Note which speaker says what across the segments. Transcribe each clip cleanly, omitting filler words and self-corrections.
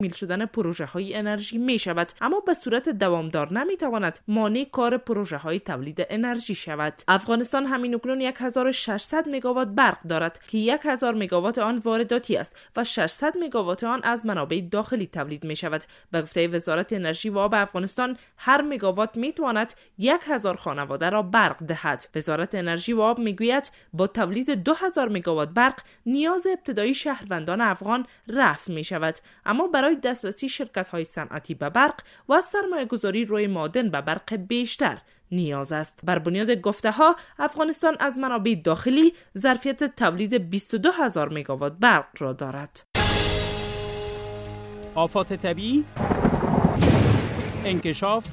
Speaker 1: تکمیل شدن پروژه های انرژی می شود، اما به صورت دوامدار نمی تواند مانع کار پروژه های تولید انرژی شود. افغانستان همین‌اکنون 1600 مگاوات برق دارد که 1000 مگاوات آن وارداتی است و 600 مگاوات آن از منابع داخلی تولید می شود. به گفته وزارت انرژی و آب افغانستان، هر مگاوات می تواند 1000 خانواده را برق دهد. وزارت انرژی و آب می گوید با تولید 2000 مگاوات برق نیاز ابتدایی شهروندان افغان رفع می شود، اما برای دسترسی شرکت‌های صنعتی به برق و سرمایه‌گذاری روی معادن به برق بیشتر نیاز است. بر بنیاد گفته‌ها، افغانستان از منابع داخلی ظرفیت تولید 22000 مگاوات برق را دارد.
Speaker 2: آفات طبیعی، انکشاف،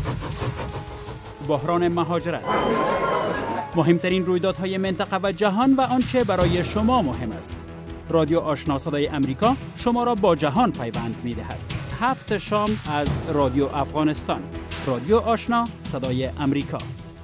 Speaker 2: بحران مهاجرت، مهمترین رویدادهای منطقه و جهان و آنچه برای شما مهم است. رادیو آشنا صدای امریکا شما را با جهان پیوند می‌دهد. 7 شام از رادیو افغانستان. رادیو آشنا صدای امریکا.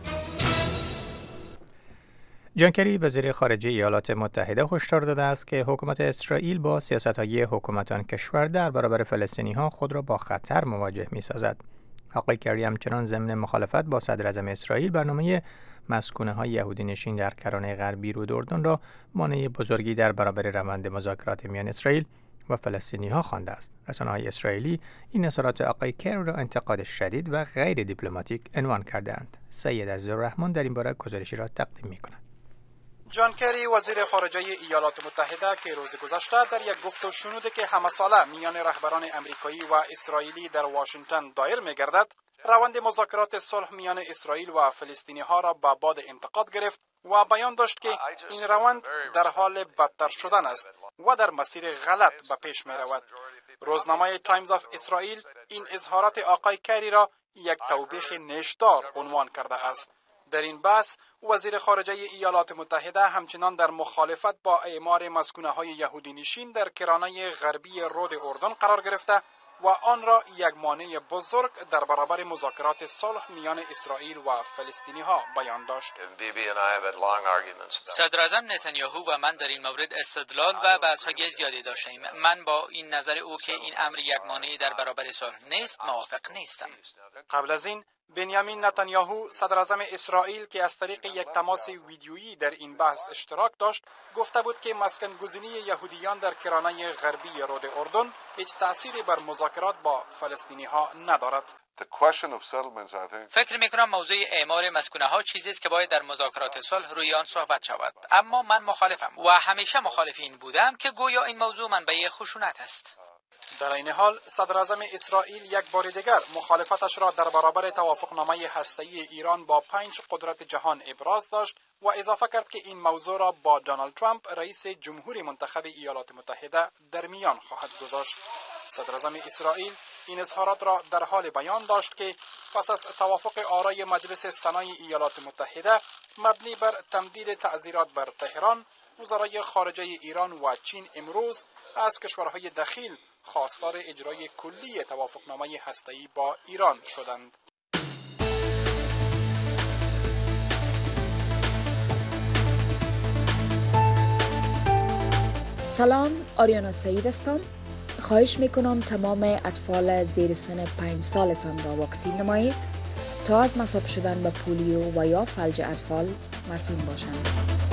Speaker 3: جان کری وزیر خارجه ایالات متحده هشدار داده است که حکومت اسرائیل با سیاست‌های حکومتان کشور در برابر فلسطینی‌ها خود را با خطر مواجه می‌سازد. آقای کری همچنان ضمن مخالفت با صدر اعظم اسرائیل برنامه مسکونه‌های یهودی نشین در کرانه غربی رود اردن را مانع بزرگی در برابر روند مذاکرات میان اسرائیل و فلسطینی‌ها خوانده است. رسانه‌های اسرائیلی این اظهارات آقای کری را انتقاد شدید و غیر دیپلماتیک عنوان کرده‌اند. سید عزیزالرحمن در این باره گزارشی را تقدیم می‌کند.
Speaker 4: جان کری وزیر خارجه ایالات متحده که روز گذشته در یک گفت و شنودی که همساله میان رهبران امریکایی و اسرائیلی در واشنگتن دایر می‌گردد، روند مذاکرات صلح میان اسرائیل و فلسطینی‌ها را به باد انتقاد گرفت و بیان داشت که این روند در حال بدتر شدن است و در مسیر غلط به پیش می‌رود. روزنامه تایمز آف اسرائیل این اظهارات آقای کری را یک توبیخ نیشدار عنوان کرده است. در این بحث وزیر خارجه ایالات متحده همچنان در مخالفت با اعمار مسکونه‌های یهودی نشین در کرانه غربی رود اردن قرار گرفته و آن را یک مانع بزرگ در برابر مذاکرات صلح میان اسرائیل و فلسطینی‌ها بیان داشت.
Speaker 5: صدر اعظم نتانیاهو و من در این مورد استدلال و بحث‌های زیادی داشتیم. من با این نظر او که این امر یک مانعی در برابر صلح نیست موافق نیستم.
Speaker 4: قبل از این بنیامین نتانیاهو صدر اعظم اسرائیل که از طریق یک تماس ویدیویی در این بحث اشتراک داشت گفته بود که مسکن گزینی یهودیان در کرانه غربی رود اردن هیچ تأثیری بر مذاکرات با فلسطینی ها ندارد.
Speaker 5: فکر میکنم موضوع اعمار مسکونه ها چیزی است که باید در مذاکرات صلح روی آن صحبت شود، اما من مخالفم و همیشه مخالف این بودم که گویا این موضوع منبع خشونت است.
Speaker 4: در این حال صدر اعظم اسرائیل یک بار دیگر مخالفتش را در برابر توافقنامه هسته‌ای ایران با 5 قدرت جهان ابراز داشت و اضافه کرد که این موضوع را با دونالد ترامپ رئیس جمهوری منتخب ایالات متحده در میان خواهد گذاشت. صدر اعظم اسرائیل این اظهارات را در حال بیان داشت که پس از توافق آرای مجلس سنای ایالات متحده مبنی بر تمدید تعزیرات بر تهران، وزرای خارجه ایران و چین امروز از کشورهای دخیل خواستار اجرای کلی توافقنامه هسته‌ای با ایران شدند.
Speaker 6: سلام، آریانا سعید هستم. خواهش میکنم تمام اطفال زیر سن 5 سالتان را واکسین نمایید تا از مصاب شدن به پولیو و یا فلج اطفال مسئول باشند.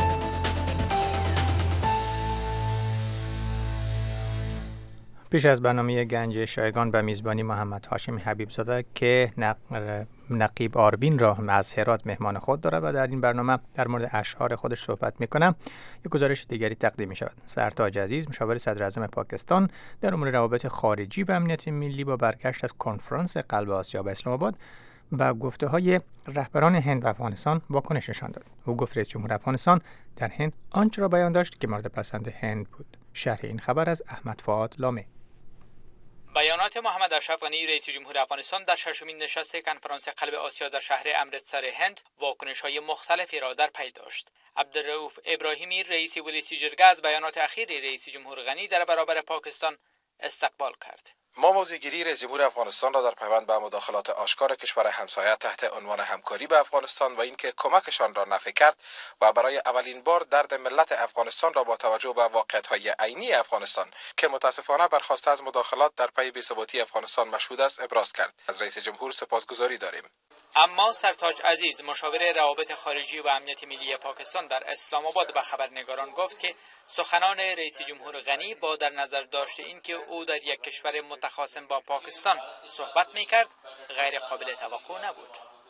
Speaker 3: پیش از برنامه گنج شایگان به میزبانی محمد هاشمی حبیبزاده که نقیب آربین را از هرات مهمان خود دارد و در این برنامه در مورد اشعار خودش صحبت میکنم، یک گزارش دیگری تقدیم می شود. سرتاج عزیز مشاور صدر اعظم پاکستان در امور روابط خارجی و امنیت ملی با برگشت از کنفرانس قلب آسیا به اسلام آباد با گفته‌های رهبران هند و افغانستان واکنش نشان داد. او گفت رئیس جمهور افغانستان در هند آنچه را بیان داشت که مورد پسند هند بود. شرح این خبر از احمد فؤاد لامه.
Speaker 5: بیانات محمد اشرف غنی رئیس جمهور افغانستان در ششمین نشست کنفرانس قلب آسیا در شهر امرتسر هند واکنش‌های مختلفی را در پی داشت. عبدالرؤوف ابراهیمی رئیس ولسی جرگه از بیانات اخیر رئیس جمهور غنی در برابر پاکستان استقبال کرد.
Speaker 4: ما موضع‌گیری رئیس جمهور افغانستان را در پیوند به مداخلات آشکار کشور همسایه تحت عنوان همکاری به افغانستان و اینکه کمکشان را نفی کرد و برای اولین بار درد ملت افغانستان را با توجه به واقعیت‌های عینی افغانستان که متاسفانه برخواسته از مداخلات در پی بی‌ثباتی افغانستان مشهود است ابراز کرد. از رئیس جمهور سپاسگزاری داریم.
Speaker 5: اما سرتاج عزیز مشاور روابط خارجی و امنیت ملی پاکستان در اسلام آباد به خبرنگاران گفت که سخنان رئیس جمهور غنی با در نظر داشت اینکه او در یک کشور متخاصم با پاکستان صحبت می‌کرد غیر قابل توقع نبود.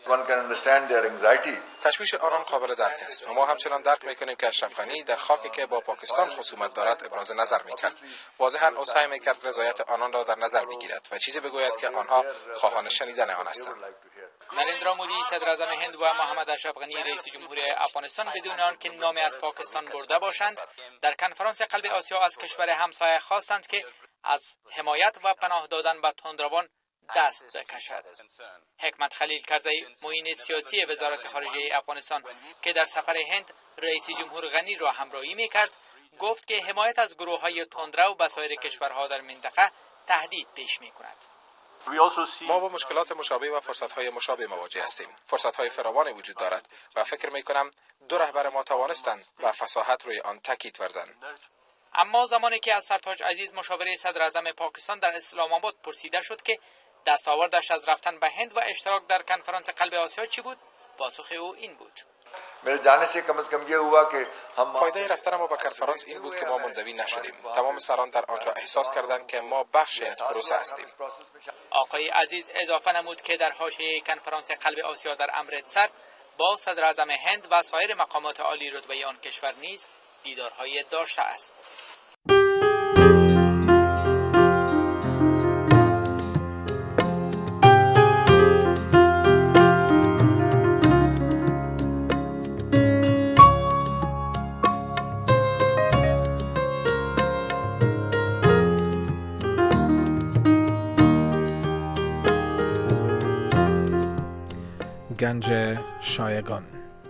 Speaker 4: تشویش آنان قابل درک است و ما همچنان درک میکنیم که اشرف غنی در خاکی که با پاکستان خصومت دارد ابراز نظر میکرد. واضحاً او سعی میکرد رضایت آنان را در نظر بگیرد و چیزی بگوید که آنها خواهان شنیدن آن هستند.
Speaker 5: نریندرا مودی صدر اعظم هند و محمد اشرف غنی رئیس جمهور افغانستان بدون آنکه نامی از پاکستان برده باشند در کنفرانس قلب آسیا از کشور همسایه خواستند که از حمایت و پناه دادن به تندروان دست بکشد. حکمت خلیل کرزی معین سیاسی وزارت خارجه افغانستان که در سفر هند رئیس جمهور غنی را همراهی می‌کرد گفت که حمایت از گروه‌های تندرو به سایر کشورها در منطقه تهدید پیش می‌کند.
Speaker 4: ما با مشکلات مشابه و فرصت‌های مشابه مواجه هستیم. فرصت‌های فراوانی وجود دارد و فکر می‌کنم دو رهبر ما توانستند و فصاحت روی آن تاکید ورزند.
Speaker 5: اما زمانی که از سرتاج عزیز مشاور صدر اعظم پاکستان در اسلام آباد پرسیده شد که دستاوردش از رفتن به هند و اشتراک در کنفرانس قلب آسیا چی بود، پاسخ او این بود:
Speaker 4: فایده رفتن ما به کنفرانس این بود که ما منزوی نشدیم. تمام سران در آنجا احساس کردند که ما بخشی از پروسه هستیم.
Speaker 5: آقای عزیز اضافه نمود که در حاشیه کنفرانس قلب آسیا در امرتسر با صدر اعظم هند و سایر مقامات عالی رتبه آن کشور نیز دیدارهای داشته است.
Speaker 7: گنج شایگان.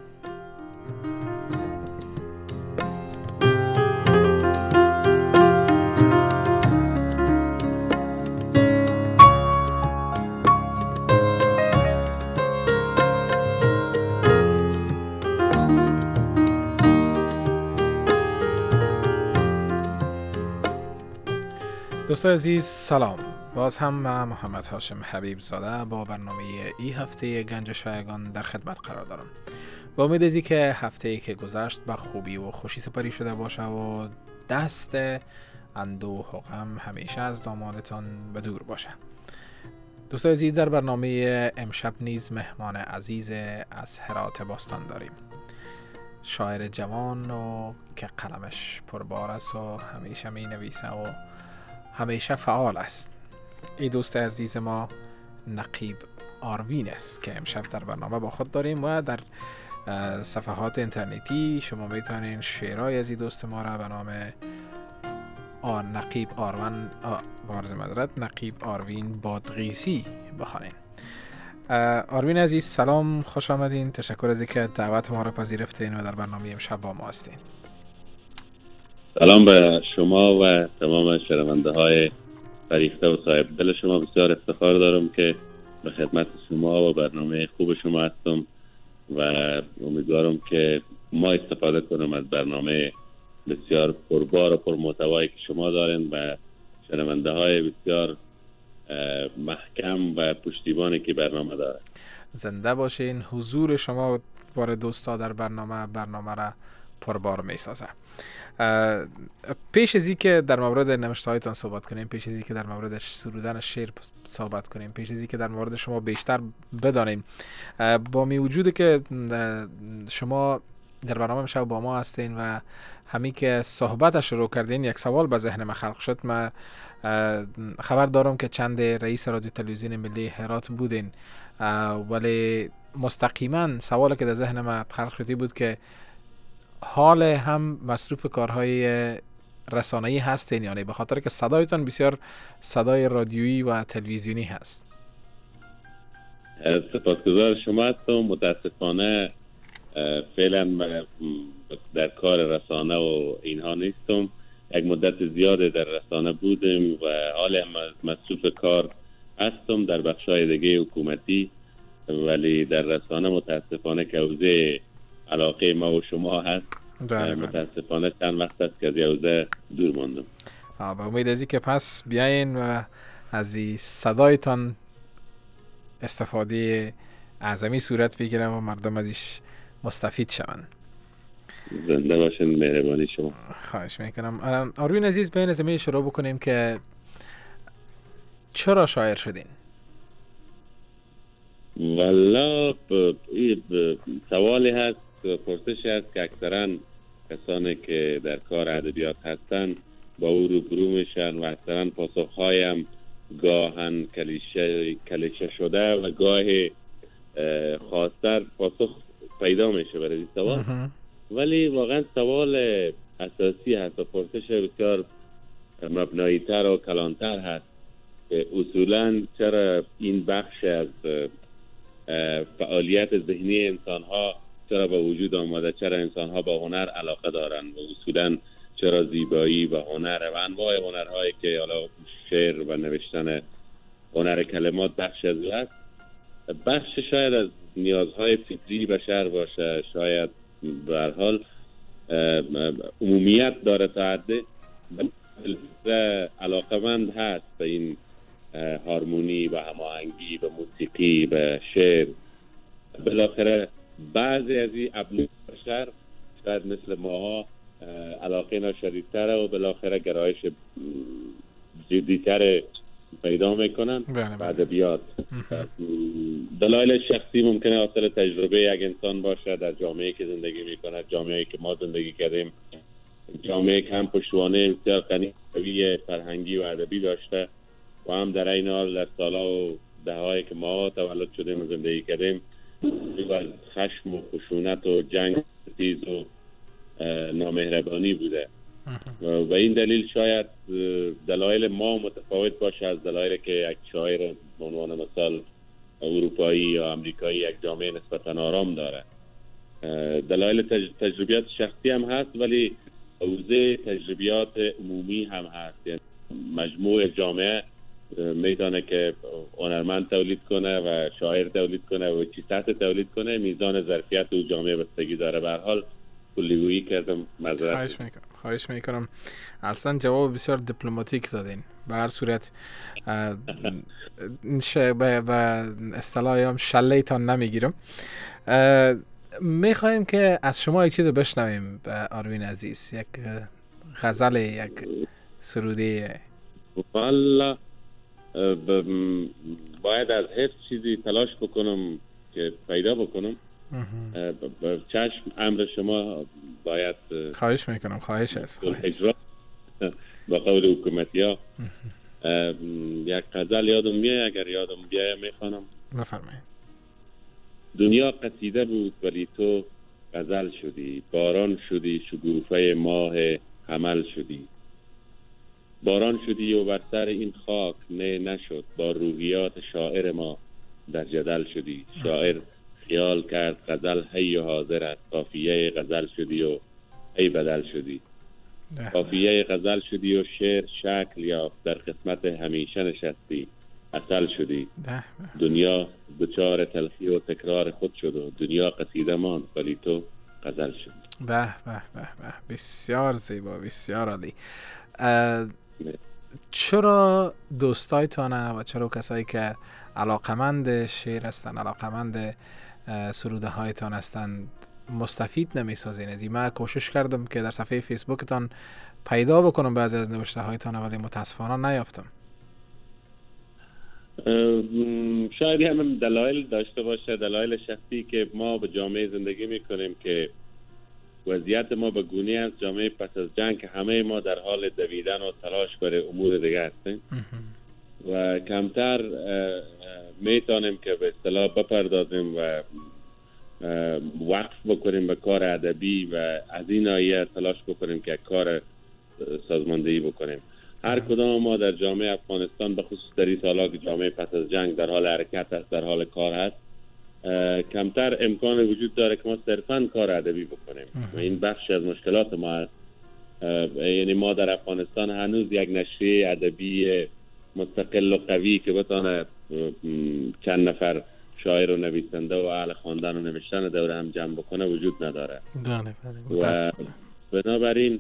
Speaker 7: دوستان عزیز سلام. باز هم من محمد هاشم حبیب زاده با برنامه ای هفته گنج شایگان در خدمت قرار دارم. با امید ازی که هفته‌ای که گذشت به خوبی و خوشی سپری شده باشه و دست اندوه و غم همیشه از دامانتان به دور باشه. دوستان عزیز در برنامه امشب نیز مهمان عزیز از هرات باستان داریم. شاعر جوان و که قلمش پربار است و همیشه می نویسه و همیشه فعال است. این دوست عزیز ما نقیب آروین است که امشب در برنامه با خود داریم و در صفحات اینترنتی شما میتونین شعرهای از این دوست ما را به نام نقیب آروین بادغیسی بخوانین. آروین عزیز سلام، خوش آمدین. تشکر از اینکه دعوت ما را پذیرفتین و در برنامه امشب با ما هستین.
Speaker 8: سلام به شما و تمام شنونده های فریخته و صاحب دل شما. بسیار افتخار دارم که به خدمت شما و برنامه خوب شما هستم و امیدوارم که ما استفاده کنم از برنامه بسیار پربار و پرمحتوایی که شما دارین و شنونده های بسیار محکم و پشتیبانی که برنامه داره.
Speaker 7: زنده باشین. حضور شما بار دوستا در برنامه را پربار می سازه. پیش از این که در مورد نوشته هایتان صحبت کنیم، پیش از این که در مورد سرودن شعر صحبت کنیم، پیش از این که در مورد شما بیشتر بدانیم، با می وجود که شما در برنامه امشب با ما هستین و همین که صحبت شروع کردین یک سوال به ذهن من خلق شد. من خبر دارم که چند رئیس رادیو تلویزیون ملی هرات بودین، ولی مستقیما سوالی که در ذهن من خلق شدی بود که حال هم مصروف کارهای رسانه‌ای هستین یا نه، به خاطر که صدایتان بسیار صدای رادیویی و تلویزیونی هست.
Speaker 8: سپاسگزار شما هستم. متاسفانه فعلا در کار رسانه و اینها نیستم. یک مدت زیاد در رسانه بودیم و حالا مصروف کار هستم در بخشای دیگه حکومتی، ولی در رسانه متاسفانه که حوزه علاقه ما و شما هست، متاسفانه چند وقت است که از حوزه دور ماندم.
Speaker 7: با امید ازی که پس بیاین و از صدایتان استفاده اعظمی صورت بگیرم و مردم ازش مستفید شوند.
Speaker 8: زنده باشین، مهربانی شما.
Speaker 7: خواهش میکنم. آروین عزیز، بیاین از همین شروع بکنیم که چرا شاعر شدین؟
Speaker 8: والا سوالی هست، پرسش هست که اکثرا کسانی که در کار ادبیات هستن با او روبرو میشن و اکثرا پاسخهایم گاهن کلیشه شده و گاهی خاصتر پاسخ پیدا میشه برای این سوال. ولی واقعا سوال اساسی هست و پرسش بسیار مبنایی تر و کلانتر هست که اصولا چرا این بخش از فعالیت ذهنی انسان ها چرا به وجود آمده، چرا انسان ها با هنر علاقه دارن و اصولا چرا زیبایی و هنر و انواع هنرهایی که حالا شعر و نوشتن هنر کلمات بخش از او است. بخش شاید از نیازهای فطری بشر باشه، شاید به هر حال عمومیت داره تا حدی علاقه‌مند هست به این هارمونی و هماهنگی و موسیقی و شعر. بالاخره بعضی از این ابنای بشر شاید مثل ماها علاقه ناشدیدتره و بالاخره گرایش جدیتر پیدا میکنن به ادبیات. دلایل شخصی ممکنه حاصل تجربه یک انسان باشه در جامعه‌ای که زندگی میکنه، جامعه‌ای که ما زندگی کردیم، جامعه که هم پشتوانه بسیار غنی فرهنگی و ادبی داشته و هم در این حال در سالها و دههایی که ما تولد شدیم و زندگی کردیم از خشم و خشونت و جنگ تیز و نامهربانی بوده و این دلیل شاید دلایل ما متفاوت باشه از دلایلی که یک شاعر به عنوان مثال اروپایی یا امریکایی یک جامعه نسبتا آرام داره. دلایل تجربیات شخصی هم هست، ولی حوزه تجربیات عمومی هم هست. یعنی مجموع جامعه میتونه که هنرمند تولید کنه و شاعر تولید کنه و چی سطح تولید کنه، میزان ظرفیت او جامعه بستگی داره. به هر حال کلیگویی کردم، معذرت.
Speaker 7: خواهش میکنم. اصلا جواب بسیار دیپلماتیک دادین. به هر صورت به اصطلاح هم شلیتان نمیگیرم. میخوایم که از شما یک چیز بشنویم آروین عزیز، یک غزل، یک سروده.
Speaker 8: والا باید از حفظ چیزی تلاش بکنم که پیدا بکنم. چشم، امر شما باید.
Speaker 7: خواهش میکنم. خواهش است.
Speaker 8: با قول حکومتی ها یک غزل یادم میاد، اگر یادم بیاید میخوانم.
Speaker 7: بفرمایید.
Speaker 8: دنیا قصیده بود ولی تو غزل شدی، باران شدی شگوفه ماه حمل شدی، باران شدی و بر سر این خاک نشد، با روحیات شاعر ما در جدل شدی. شاعر خیال کرد غزل حی و حاضر است، قافیه غزل شدی و ای بدل شدی. قافیه غزل شدی و شعر شکل یافت، در قسمت همیشه نشستی اصل شدی. دنیا دچار تلخی و تکرار خود شد و دنیا قصیده مان ولی تو غزل شد.
Speaker 7: به به به به، بسیار زیبا، بسیار عالی. چرا دوستایتانه و چرا کسایی که علاقمند شعر هستن، علاقمند سروده هایتان هستند مستفید نمیسازین؟ ازی من کوشش کردم که در صفحه فیسبوکتان پیدا بکنم بعضی از نوشته هایتان، ولی متاسفانه نیافتم.
Speaker 8: شاید هم دلایل داشته باشه، دلایل شخصی که ما به جامعه زندگی میکنیم که وضعیت ما به گونه است، جامعه پس از جنگ که همه ما در حال دویدن و تلاش برای امور دیگه هستیم و کمتر میتونیم که به اصطلاح بپردازیم و وقف بکنیم به کار ادبی و از این ناحیه تلاش بکنیم که کار سازماندهی بکنیم. هر کدام ما در جامعه افغانستان به خصوص در این سالها که جامعه پس از جنگ در حال حرکت است، در حال کار هست، کمتر امکان وجود داره که ما صرفاً کار ادبی بکنیم و این بخش از مشکلات ما هست یعنی ما در افغانستان هنوز یک نشریه ادبی مستقل و قوی که بتونه چند نفر شاعر و نویسنده و اهل خواندن و نوشتن دور هم جمع بکنه وجود نداره. و بنابراین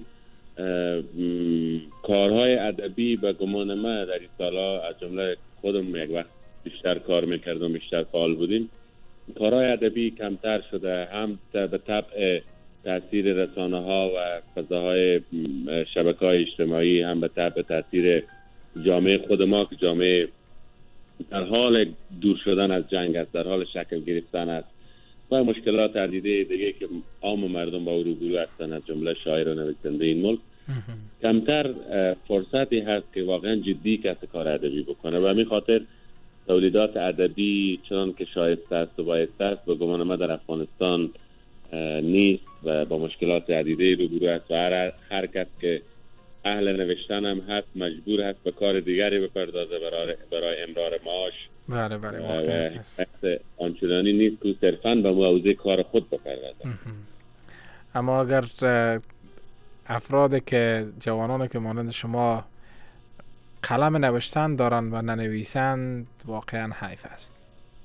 Speaker 8: کارهای ادبی به گمان من در این سالها از جمله خودم یک وقت بیشتر کار میکردم، بیشتر فعال بودیم، کارهای ادبی کمتر شده، هم به طبع تاثیر رسانه ها و فضاهای شبکه‌های اجتماعی، هم به طبع تاثیر جامعه خود ما که جامعه در حال دور شدن از جنگ است، در حال شکل گرفتن است و مشکلات عدیده دیگه که عام مردم با او روبرو هستند، از جمله شاعر و نویسنده این ملک، کمتر فرصتی هست که واقعا جدی کسب کار ادبی بکنه. و همین خاطر تولیدات ادبی چنان که شایسته است و بایسته است به گمان من در افغانستان نیست و با مشکلات عدیده روبرو است و هر کس که اهل نوشتن هم هست مجبور هست به کار دیگری بپردازه برای امرار معاش.
Speaker 7: بله
Speaker 8: و آنچنانی نیست که صرفاً به موضوع کار خود بپردازه.
Speaker 7: اما اگر افرادی که جوانانی که مانند شما قلم نوشتن دارن و ننویسند واقعا حیف است.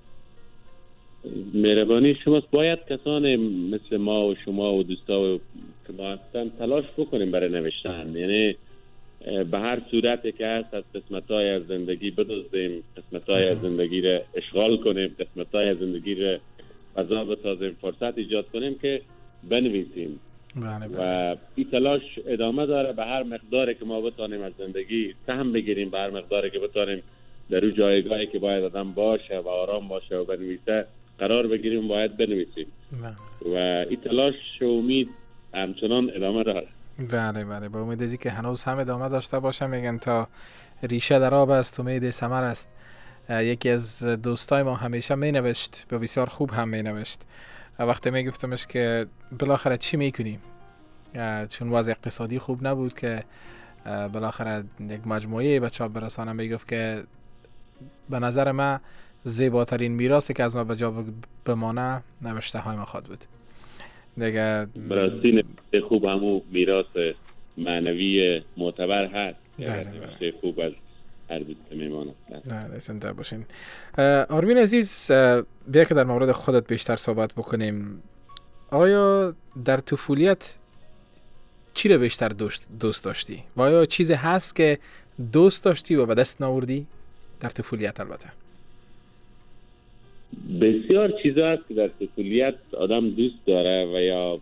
Speaker 8: مهربانی شماست. باید کسانی مثل ما و شما و دوستا که ما هستن تلاش بکنیم برای نوشتن، یعنی به هر صورتی که هست از قسمت‌های از زندگی بدزدیم، قسمت‌های از زندگی را اشغال کنیم، قسمت‌های از زندگی را فضا بسازیم، فرصت ایجاد کنیم که بنویسیم. و این تلاش ادامه داره. به هر مقداری که ما بتانیم از زندگی سهم بگیریم، به هر مقداری که بتانیم در اون جایگاهی که باید آدم باشه و آرام باشه و بنویسه قرار بگیریم، باید بنویسیم. و این تلاش و امید همچنان ادامه داره.
Speaker 7: بله با امید که هنوز هم ادامه داشته باشه. میگن تا ریشه در آب است امید ثمر است. یکی از دوستای ما همیشه می نوشت و بسیار خوب هم می نوشت. وقتی می گفتمش که بالاخره چی میکنیم، چون وضع اقتصادی خوب نبود که بالاخره یک مجموعه به چاپ برسانم، می گفت که به نظر من زیباترین میراثی که از ما به جا بمانه نوشته های ما خواهد بود دیگه.
Speaker 8: براستی خوب همون میراث معنوی معتبر هست. نوشته خوب از هر دوست میمانه.
Speaker 7: زنده باشین. آرمین عزیز، بیا که در مورد خودت بیشتر صحبت بکنیم. آیا در طفولیت چی رو بیشتر دوست داشتی؟ و آیا چیزی هست که دوست داشتی و به دست ناوردی در طفولیت؟ البته
Speaker 8: بسیار چیزا هست که در طفولیت آدم دوست داره و یا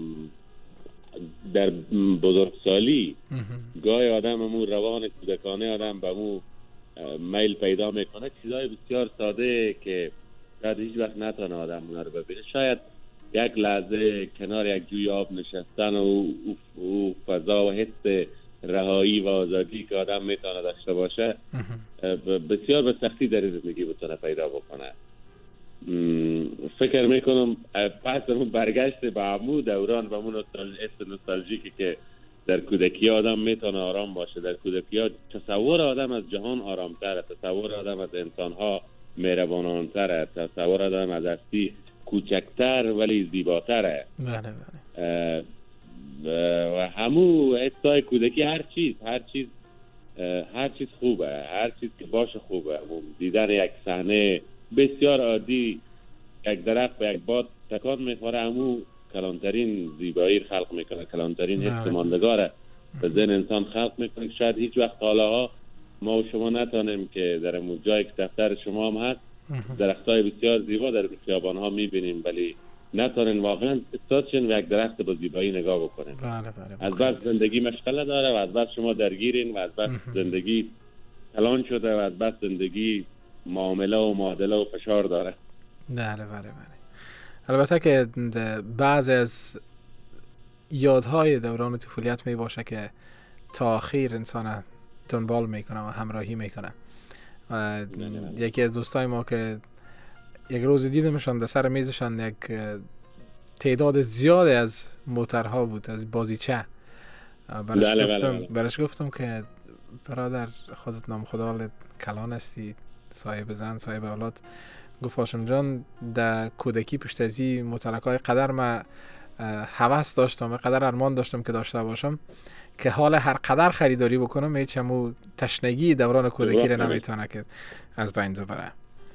Speaker 8: در بزرگسالی گاهی آدم همون روان کودکانه آدم به همون میل پیدا میکنه. چیزای بسیار ساده که شاید هیچ وقت نتونه آدم اونا رو ببینه. شاید یک لحظه کنار یک جوی آب نشستن و فضا و حس رهایی و آزادی که آدم میتونه داشته باشه بسیار به سختی در زندگی بتونه پیدا بکنه. فکر میکنم پس اون برگشت به همون دوران و همون نوستالژیکی که در کودکی آدم میتونه آرام باشه. در کودکی تصور آدم از جهان آرامتره، تصور آدم از انسانها مهربانانتره، تصور آدم از هستی کوچکتر ولی زیباتره. و همون حسای کودکی هر چیز خوبه، هر چیز که باشه خوبه. دیدن یک صحنه بسیار عادی، یک درخت به یک باد تکان میخوره، همون کلانترین زیبایی خلق میکنه، کلانترین حس ماندگاره به ذهن انسان خلق میکنه. شاید هیچ وقت حالاها ما و شما نتانیم که در اون جایی که دفتر شما هم هست درختای بسیار زیبا در خیابان‌ها میبینیم، ولی نتونن واقعا احساسشون و یک درخت با زیبایی نگاه بکنن. از بس زندگی مشغله داره و از بس شما درگیرین و از بس زندگی کلان شده و از بس زندگی معامله و معادله و فشار داره.
Speaker 7: بله. البته که بعضی از یادهای دوران طفولیت می باشه که تا آخر انسان دنبال میکنه و همراهی میکنه. یکی از دوستای ما که یک روز دیدمشان در سر میزشان یک تعداد زیاد از موترها بود، از بازیچه. برش گفتم که برادر خودت نام خدا کلان هستی، صاحب زن، صاحب اولاد. گفت هاشم جان در کودکی پشت ازی موترکای قدر ما هوس داشتم، به قدر ارمان داشتم که داشته باشم که حال هر قدر خریداری بکنم هیچمو تشنگی دوران کودکی رو نمیتونه که از بین ببره.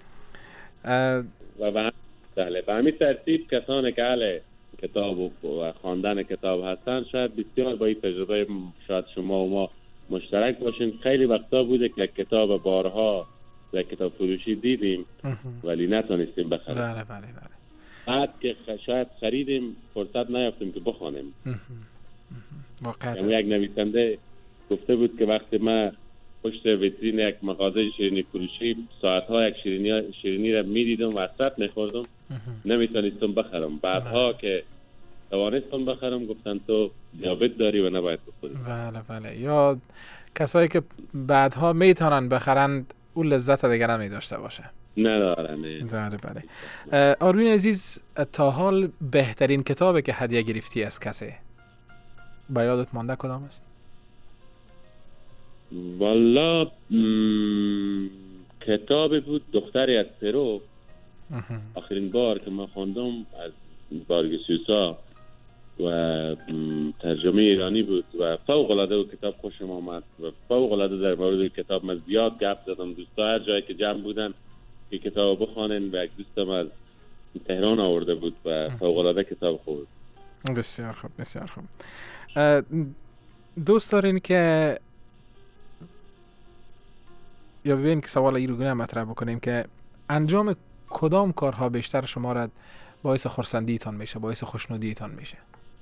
Speaker 8: و به همین ترتیب کسانی که اهل کتاب و خواندن کتاب هستن شاید بسیار با این تجربه شاید شما و ما مشترک باشیم. خیلی وقتا بوده که کتاب بارها در کتاب فروشی دیدیم ولی نتونستیم بخریم.
Speaker 7: بله.
Speaker 8: بعد که شاید خریدیم فرصت نیافتیم که بخوانیم.
Speaker 7: واقعا
Speaker 8: یک نویسنده گفته بود که وقتی من پشت ویترین یک مغازه شیرینی فروشی ساعتها یک شیرینی را میدیدم و حسرت میخوردم، نمیتونستم بخرم. بعدها که توانستم بخرم گفتن تو دیابت داری و نباید بخوری.
Speaker 7: بله. یا کسایی که بعدها میتونن بخرند اون لذت دیگه نمیداشته باشه.
Speaker 8: ندارن.
Speaker 7: بله. آروین عزیز، تا حال بهترین کتابی که هدیه گرفتی از کسی با یادت مانده کدام است؟
Speaker 8: والا کتابی بود دختری از پرو. آخرین بار که من خواندم از بارگ سوسا و ترجمه ایرانی بود و فوق العاده و کتاب خوشم آمد و فوق العاده در مورد کتاب من زیاد گپ زدم. دوستا هر جایی که جمع بودن که کتاب بخوانن و یک دوستم از تهران آورده بود و فوق العاده کتاب خوب.
Speaker 7: بسیار خوب. دوست دارین که یا ببین که سوال ایروگونه مطرح بکنیم که انجام کدام کارها بیشتر شما را باعث خرسندیتان میشه، باعث خوشنودیتان میشه؟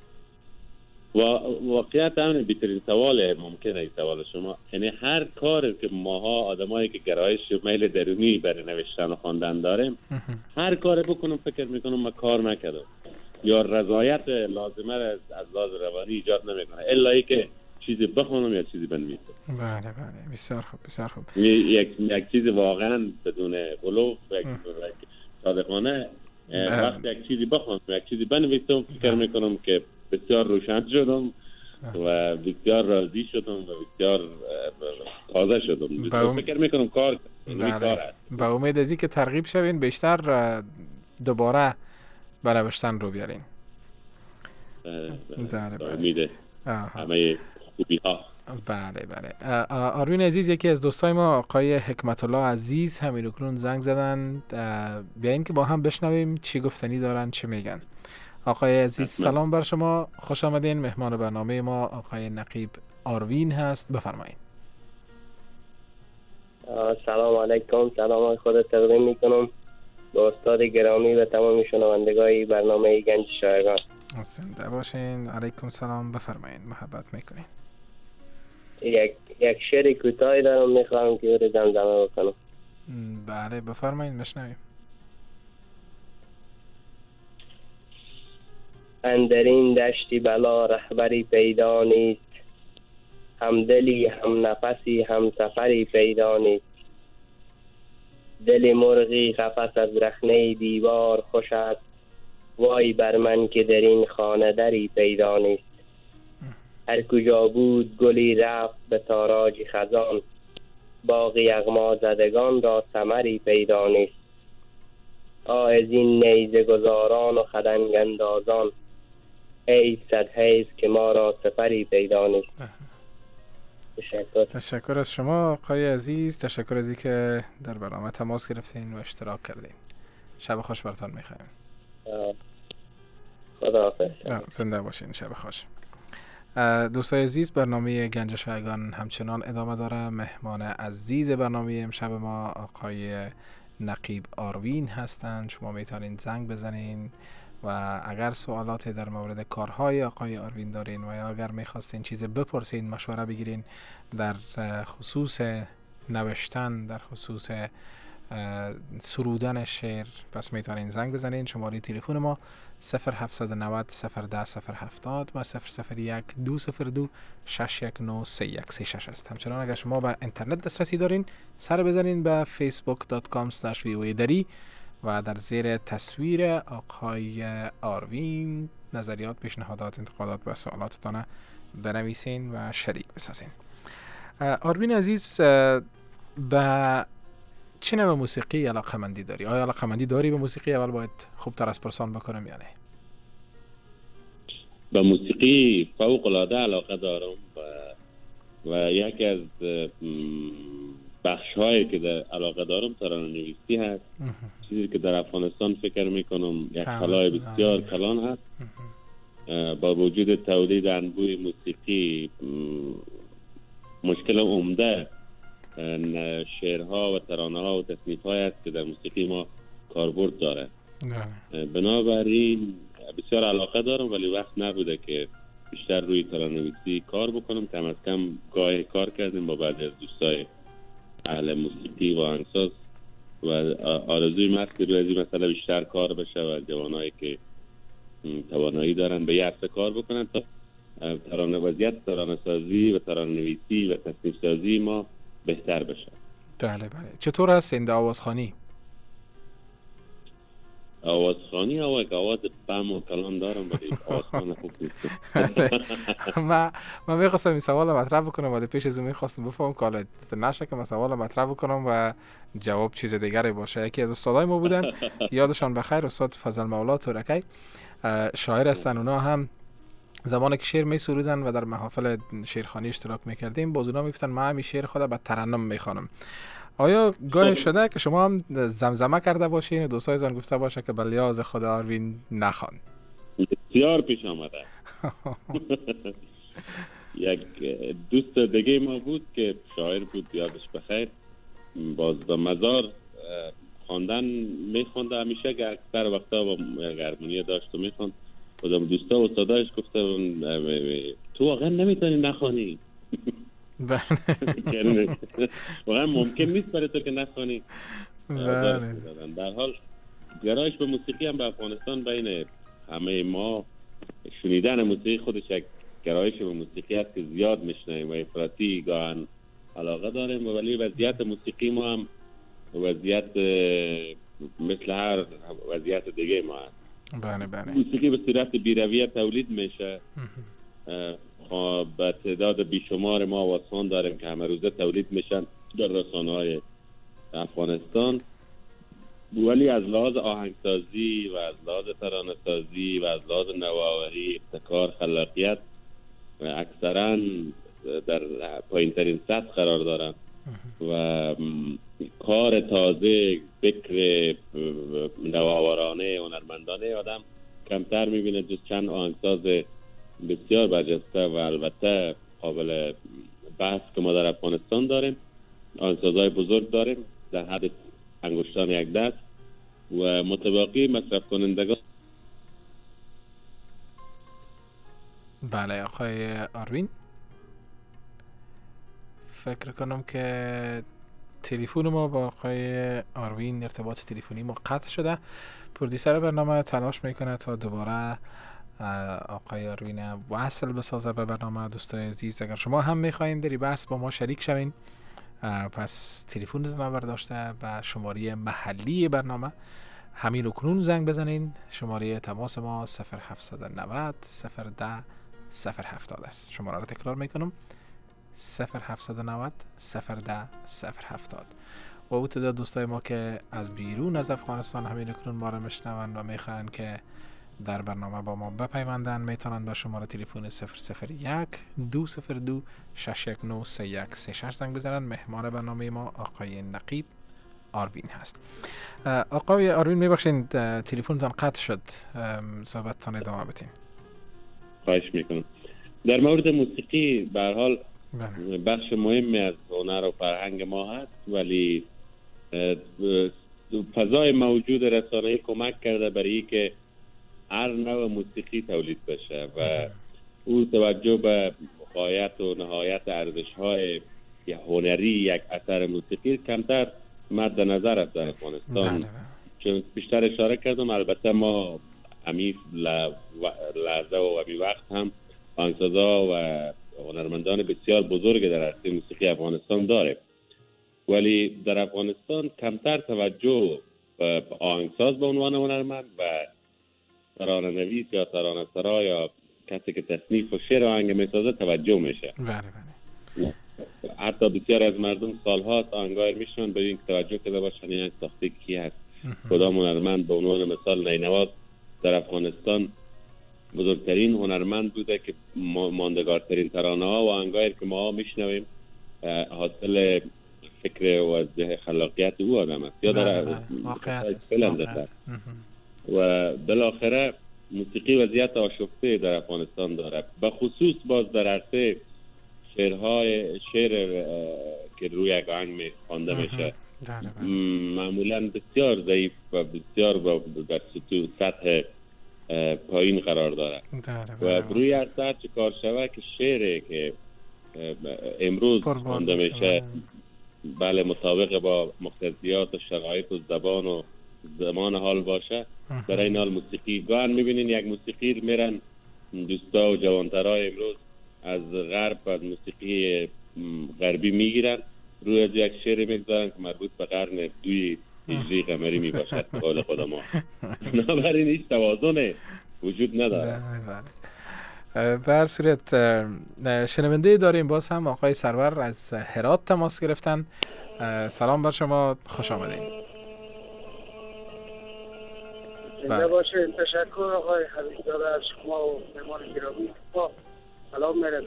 Speaker 8: واقعیت همین بهترین سواله ممکنه این سوال شما. یعنی هر کاری که ماها آدمایی که گرایش میل درونی برای نوشتن و خواندن داریم هر کاری بکنم فکر میکنم من کار نکردم یا رضایت لازمه از لحاظ روانی ایجاد نمیکنه الا ای که چیزی بخونم یا چیزی بنویسم.
Speaker 7: بله. بسیار خوب.
Speaker 8: یک چیز واقعا بدون غلو یک صادقانه وقتی یک چیزی بخونم یک چیزی بنویسم فکر میکنم که بسیار روشن شدم و بسیار راضی شدم و بسیار تازه شدم. فکر میکنم کار است.
Speaker 7: با امید ازی که ترغیب شوین بیشتر دوباره به نوشتن رو بیارین.
Speaker 8: بله. امید همه خوبی ها.
Speaker 7: بله. آروین عزیز، یکی از دوستای ما آقای حکمت الله عزیز همین اکنون زنگ زدن. بیاین که با هم بشنویم چی گفتنی دارن، چی میگن. آقای عزیز سلام بر شما، خوش آمدین. مهمان برنامه ما آقای نقیب آروین هست، بفرمایید.
Speaker 9: سلام علیکم. سلام خود تقدیم میکنم به استاد گرامی و تمام شنوندگان برنامه گنج شایگان.
Speaker 7: زنده باشین. علیکم سلام، بفرمایید، محبت میکنین.
Speaker 9: یک شعر کوتاهی دارم میخوام که رو زمزمه بکنم.
Speaker 7: بله بفرمایید، میشنویم.
Speaker 9: اندرین دشتی بلا رهبری پیدا نیست، همدلی هم نفسی هم سفری پیدا نیست. دل مرغی قفس از رخنه دیوار خوش است، وای بر من که در این خانه دری پیدا نیست. هر کجا بود گلی رفت به تاراج خزان، باغ یغما زدگان را ثمری پیدا نیست. از این نیزه گذاران و خدنگ اندازان، حیف صد حیف که ما را سفری پیدا نیست.
Speaker 7: تشکر از شما آقای عزیز، تشکر از اینکه در برنامه تماس گرفتین و اشتراک کردین. شب خوش براتون میخوایم.
Speaker 9: خداحافظ.
Speaker 7: زنده باشین، شب خوش. دوستای عزیز، برنامه گنج شایگان همچنان ادامه داره. مهمان عزیز برنامه امشب ما آقای نقیب آروین هستند. شما میتونین زنگ بزنین و اگر سوالاتی در مورد کارهای آقای آروین دارین و یا اگر میخواستین چیز بپرسین، مشوره بگیرین در خصوص نوشتن، در خصوص سرودن شعر، پس میتونین زنگ بزنین. شماره تلفن ما 0790 010 070 و 001 202 619 3136 است. همچنان اگر شما به اینترنت دسترسی دارین، سر بزنین به facebook.com/voadari و در زیر تصویر آقای آروین نظریات، پیشنهادات، انتقادات و سوالاتتان بنویسین و شریک بسازین. آروین عزیز، به چه نوع موسیقی علاقه‌مندی داری؟ آیا علاقه‌مندی داری به موسیقی؟ اول باید خوب تر از پرسان بکنم یا نه؟
Speaker 8: به موسیقی فوق العاده علاقه دارم و یکی از بخش هایی که در علاقه دارم ترانه نویسی هست. چیزی که در افغانستان فکر میکنم یک کلاه بسیار کلان هست. با وجود تولید انبوه موسیقی مشکل عمده شعرها و ترانه ها و تصنیف های است که در موسیقی ما کاربرد داره. بنابراین بسیار علاقه دارم، ولی وقت نبوده که بیشتر روی ترانه نویسی کار بکنم. کم از کم گاهی کار کردیم با بعضی از دوستای اهل موسیقی و آهنگساز و آرزوی ماست که روی از این مسئله بیشتر کار بشه و جوانایی که توانایی دارن به یه کار بکنن تا وضعیت ترانه سازی و ترانه نویسی و تصنیف سازی ما بهتر بشه.
Speaker 7: بله. چطور هست این آوازخوانی؟
Speaker 8: آوازخوانی آواز بم و کلام دارم، ولی آوازخوان خوب نیست.
Speaker 7: من میخواستم این سوال مطرح بکنم ولی پیش از اون میخواستم بفهم که حالت نشه که من سوال مطرح بکنم و جواب چیز دیگری باشه. یکی از استادای ما بودن یادشان بخیر، استاد فضل مولا تورکی، شاعر هستن. اونا هم زمانی که شعر می سرودن و در محافل شعرخوانی اشتراک میکردیم باز اونا میفتن ما همین شعر خود به ترنم میخوانم. آیا گاهی شده که شما هم زمزمه کرده باشین و دوستایتان گفته باشه که به لیاز خود آروین نخوان؟
Speaker 8: بسیار پیش آمده. یک دوست دیگه ما بود که شاعر بود، یادش بخیر، باز به مزار خواندن میخونده همیشه که اکثر وقتا با هارمونی داشت و میخوند. خودم دوستا و استادایش گفته تو واقعا نمیتونی نخوانی. واقعا ممکن نیست برای تو که نخوانی. در حال گرایش به موسیقی هم به افغانستان بین همه ما شنیدن موسیقی خودش یک گرایش به موسیقی هست که زیاد میشنیم و افراطی گاهن علاقه داریم، ولی وضعیت موسیقی ما هم وضعیت مثل هر وضعیت دیگه ما هست.
Speaker 7: بله.
Speaker 8: موسیقی به صورت بی‌رویه تولید میشه. به تعداد بیشمار ما آوازخوان داریم که همه روزه تولید میشن در رسانه‌های افغانستان، ولی از لحاظ آهنگسازی و از لحاظ ترانه سازی و از لحاظ نوآوری، ابتکار، خلاقیت اکثرا در پایین ترین سطح قرار دارن و کار تازه، فکر نوآورانه، هنرمندانه آدم کمتر میبینه جز چند آهنگساز بسیار برجسته و البته قابل بحث که ما در افغانستان داریم. آهنگسازهای بزرگ داریم در حد انگشتان یک دست و متباقی مصرف کنندگان.
Speaker 7: بله آقای آروین، فکر کنم که تلفن ما با آقای آروین ارتباط تلفنی ما قطع شده. پرودیسر برنامه تلاش میکنه تا دوباره آقای آروین وصل بسازه به برنامه. دوستای عزیز اگر شما هم میخواین در بحث با ما شریک شوین پس تلفنتون برداشته به شماره محلی برنامه همین اکنون زنگ بزنین. شماره تماس ما 0790 010 070 است. شماره را تکرار میکنم 0790 010 070. و او تعداد دوستای ما که از بیرون از افغانستان همین اکنون ما را میشنون و میخوان که در برنامه با ما بپیوندن میتونن با شماره تلفن 001 202 619 3136 زنگ بزنن. مهمان برنامه ما آقای نقیب آروین هست. آقای آروین میبخشین تلفنتان قطع شد، صحبتتان ادامه بدین.
Speaker 8: خواهش میکنم. در مورد موسیقی به هر حال بخش مهمی از هنر و فرهنگ ما هست، ولی فضای موجود رسانه‌ای کمک کرده برای که هر نوع موسیقی تولید بشه و او توجه به غایت و نهایت ارزش‌های هنری یک اثر موسیقی کمتر مد نظر است در افغانستان. چون بیشتر اشاره کردم البته ما همی لحظه و همی وقت هم آهنگسازا و هنرمندان بسیار بزرگ در عرصه موسیقی افغانستان داره، ولی در افغانستان کمتر توجه به آهنگساز به عنوان هنرمند و ترانه نویس یا ترانه سرا یا کسی که تصنیف و شعر آهنگ میسازه توجه میشه.
Speaker 7: بله.
Speaker 8: حتی بسیار از مردم سالهاست آهنگایر میشن به این توجه کرده باشن یک ساخته کی هست، کدام هنرمند. به عنوان مثال نینواز در افغانستان بزرگترین هنرمند بوده که ماندگارترین ترانه ها و آهنگایی که ما میشنویم حاصل فکر و خلاقیت او آدم است یا در واقعیت و بالاخره موسیقی وضعیت آشفته در افغانستان داره، به خصوص باز در عرصه شعر که روی یک آهنگ خوانده میشه معمولا بسیار ضعیف و بسیار در سطح پایین قرار داره و روی هر سطح کار شوه که شعری که امروز خوانده میشه بله مطابق با مقتضیات و شرایط و زبان و زمان حال باشه، در این حال موسیقی گاهن میبینین یک موسیقی میرن دوستا و جوانترهای امروز از غرب از موسیقی غربی میگیرن روی از یک شعر میگذارن که مربوط به قرن 2 هجری قمری میباشد به قول خودم ها. بنابراین هیچ توازن وجود نداره.
Speaker 7: به هر صورت شنونده داریم باز هم آقای سرور از هرات تماس گرفتن. سلام بر شما، خوش آمدین.
Speaker 10: زنده باشین. تشکر آقای حبیبزاده از شما و مهمان گرامی. سلام میرسونم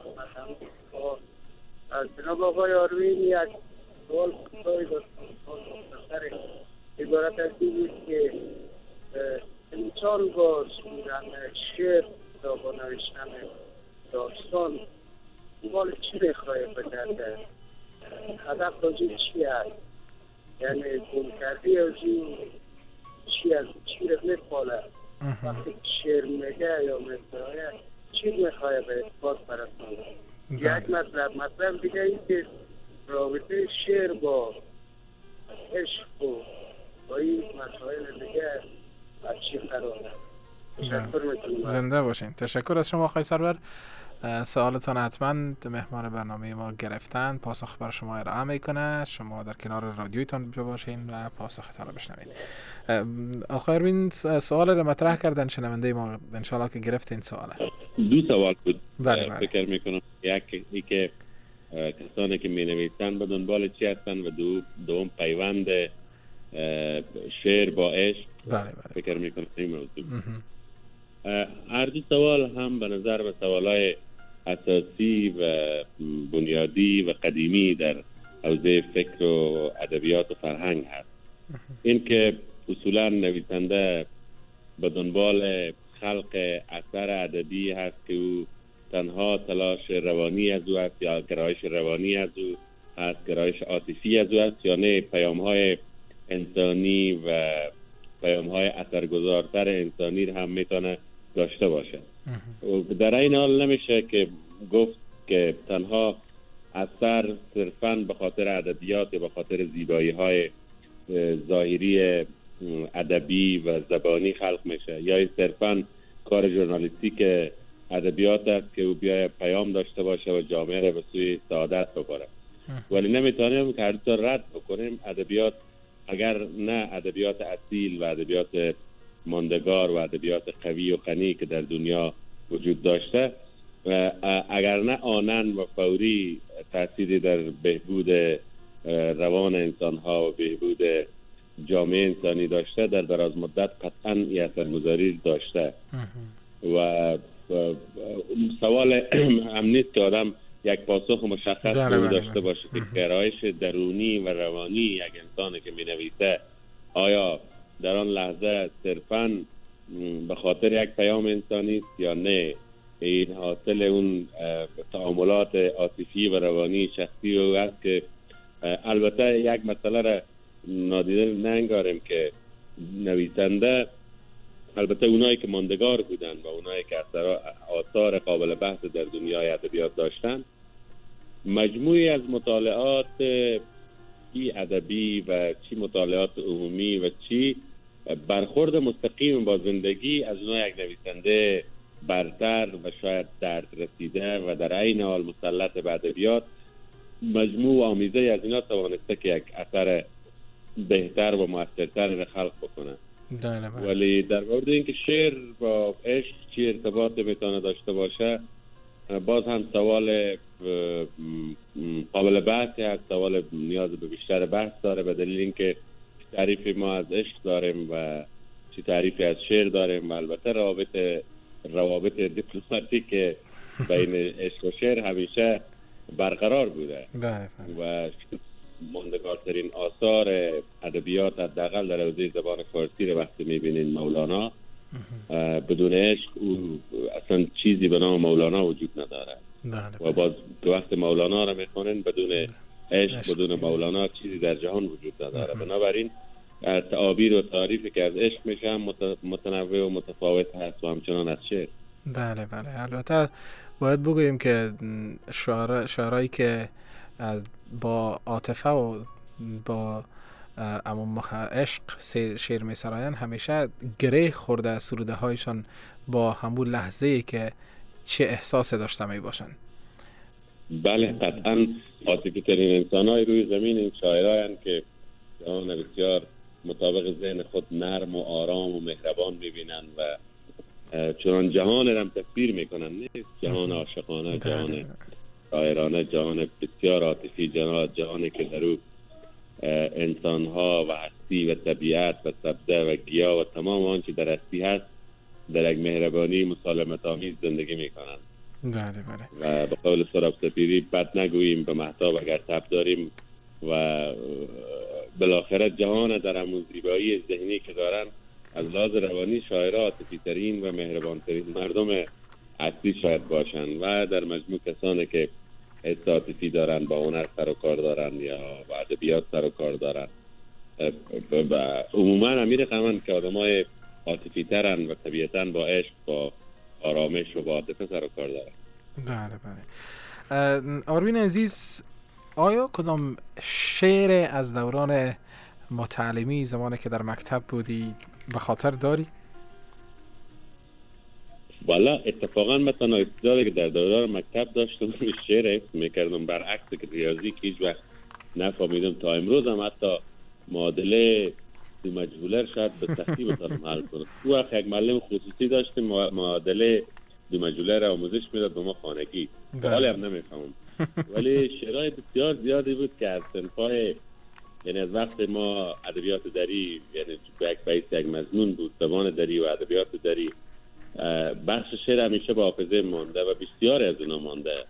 Speaker 10: از جناب آقای آروین. یک سوال کوتاهی داشتم عبارت از این بود که انسان با سرودن شعر و با نوشتن داستان دنبال چی میخواه بگرده؟ هدف راجع چی هست؟ یعنی گم کردی از این چی رو میخواله؟ وقتی شعر میگه یا میگه چی میخواه به اثبات برسانه؟ یک مطلب دیگه این که رابطه شعر با عشق و با این مسائل دیگه از چی قراره؟
Speaker 7: زنده باشین. تشکر از شما آقای سرور. سوالتان حتما مهمان برنامه ما گرفتن، پاسخ بر شما ارائه میکنه. شما در کنار رادیویتان باشین و پاسختان رو بشنوین. آقای اروین سوال رو مطرح کردن شنونده ما، انشالله که گرفتین سواله.
Speaker 8: 2 سوال بود.
Speaker 7: بله.
Speaker 8: فکر میکنم یکی که کسانی که می نویسن به دنبال چی هستن و دوم پیوند شعر با عشق.
Speaker 7: بله.
Speaker 8: فکر میکنم این موضوع. هر دو سوال هم به نظر به سوالای اساسی و بنیادی و قدیمی در حوزه فکر و ادبیات و فرهنگ هست. این که اصولا نویسنده به دنبال خلق اثر ادبی هست که او تنها تلاش روانی از او هست یا گرایش روانی از او هست، گرایش عاطفی از او هست، یا نه پیام‌های انسانی و پیام‌های اثرگذارتر انسانی هم میتونه داشته باشه. در این حال نمیشه که گفت که تنها اثر صرفاً به خاطر ادبیات یا به خاطر زیبایی‌های ظاهری ادبی و زبانی خلق میشه، یا صرفاً کار ژورنالیستیک ادبیات است که او بیای پیام داشته باشه و جامعه را به سوی سعادت ببره. ولی نمیتونیم که هر دو رد بکنیم. ادبیات اگر نه ادبیات اصیل و ادبیات ماندگار و ادبیات قوی و غنی که در دنیا وجود داشته، اگر نه آنن و فوری تأثیری در بهبود روان انسان ها و بهبود جامعه انسانی داشته، در دراز مدت قطعا این اثرگذاری داشته. و سوال هم نیست که آدم یک پاسخ مشخص داشته باشه که گرایش درونی و روانی یک انسانی که می نویسه آیا در آن لحظه صرفاً به خاطر یک پیام انسانی است یا نه این حاصل اون تعاملات عاطفی و روانی شخصی او است که البته یک مسئله را نادیده ننگاریم که نویسنده، البته اونایی که ماندگار بودن و اونایی که آثار قابل بحث در دنیای ادبیات داشتن، مجموعی از مطالعات چی ادبی و چی مطالعات عمومی و چی برخورد مستقیم با زندگی از اونها یک نویسنده برتر و شاید درد رسیده و در عین حال مسلط به ادبیات، مجموع آمیزه از اینا توانسته که یک اثر بهتر و موثرتر را خلق بکنه. ولی در مورد اینکه شعر با عشق چی ارتباط میتونه داشته باشه، باز هم سوال قابل بحثی هست، سوال نیاز به بیشتر بحث داره، به دلیل اینکه تعریفی ما از عشق داریم و چی تعریفی از شعر داریم و البته روابط روابط دیپلماتیک بین عشق و شعر همیشه برقرار بوده و ماندگارترین آثار ادبیات حداقل در حوزه زبان فارسی رو وقتی میبینین مولانا، بدون عشق او اصلا چیزی به نام مولانا وجود نداره و باز وقت مولانا رو میخونین بدون عشق بدون مولانا چیزی در جهان وجود نداره. بنابراین تعابیر و تعریفی که از عشق میشه متنوع و متفاوت هست و همچنان از شعر.
Speaker 7: بله بله. البته باید بگوییم که شعرهایی که با عاطفه و با عشق شعر می سراین همیشه گره خورده سروده هایشان با همون لحظه ای که چه احساسی داشته می باشن.
Speaker 8: بله قطعا عاطفی ترین انسان های روی زمین این شاعران که جهان بسیار مطابق ذهن خود نرم و آرام و مهربان می بینن و چنان جهان را تصویر می کنن، نیست جهان عاشقانه، جهان شاعرانه، جهان بسیار عاطفی، جهانی که در او انسان ها و هستی و طبیعت و سبزه و گیاه و تمام آنچه در هستی هست در یک مهربانی مسالمت آمیز زندگی می کنند.
Speaker 7: بله بله.
Speaker 8: و به قول سراب سپیری بد نگوییم به مهتاب اگر تب داریم و بالاخره جهان در همون زیبایی ذهنی که دارن از لحاظ روانی شاعرها عاطفی ترین و مهربان ترین مردم اصلی شاید باشن و در مجموع کسانی که حس عاطفی دارن با هنر سر و کار دارن یا با ادبیات سر و کار دارن و عموما امیر قمن که آدمای عاطفی ترن و طبیعتاً با عشق با آرامش و با عاطفه سر و کار دارن.
Speaker 7: بله بله. آروین عزیز، آیا کدام شعر از دوران متعلمی زمانی که در مکتب بودی به خاطر داری؟
Speaker 8: والا اتفاقا من تنها استعدادی که در دوران مکتب داشتم شعر حفظ میکردم، برعکس که ریاضی که هیچ وقت نفهمیدم تا امروز هم حتی معادله دو مجهوله شاید به سختی بتونم حل کنم. تو وقت یک معلم خصوصی داشتیم معادله دو مجهوله را آموزش میداد به ما خانگی، حالا هم نمیفهمم ولی شعرهای بسیار زیادی بود که از صنفای یعنی از وقت ما ادبیات دری یعنی یک بیت یک مضمون بود زبان دری و ادبیات دری بخش شعر همیشه با حافظه مانده و بسیار از اونا مانده.